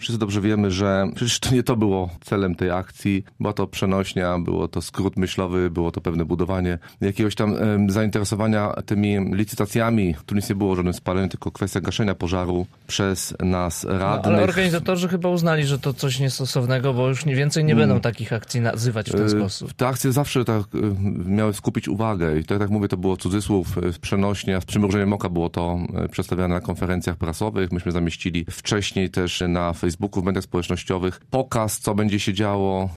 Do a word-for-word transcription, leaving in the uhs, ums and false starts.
wszyscy dobrze wiemy, że przecież to nie to było celem tej akcji. Była to przenośnia, było to skrót myślowy, było to pewne budowanie jakiegoś tam um, zainteresowania tymi licytacjami. Tu nic nie było o żadnym spaleniu, tylko kwestia gaszenia pożaru przez nas radnych. No, ale organizatorzy chyba uznali, że to coś niestosownego, bo już więcej nie będą takich akcji nazywać w ten sposób. Te akcje zawsze tak miały skupić uwagę i tak jak mówię, to było cudzysłów, przenośnie, z przymrużeniem oka było to przedstawiane na konferencjach prasowych. Myśmy zamieścili wcześniej też na Facebooku, w mediach społecznościowych pokaz, co będzie się działo